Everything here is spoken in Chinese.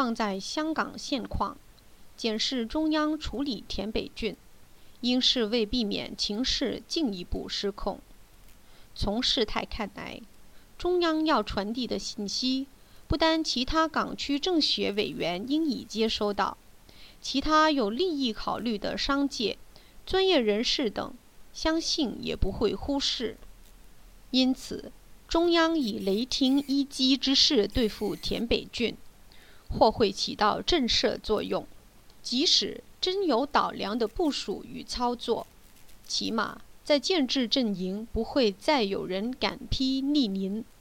放在香港现况，检视中央处理田北郡，应是为避免情势进一步失控。从事态看来，中央要传递的信息，不单其他港区政协委员应已接收到，其他有利益考虑的商界、专业人士等，相信也不会忽视。因此，中央以雷霆一击之势对付田北郡，或会起到震慑作用。即使真有倒梁的部署与操作，起码在建制阵营不会再有人敢批逆鳞。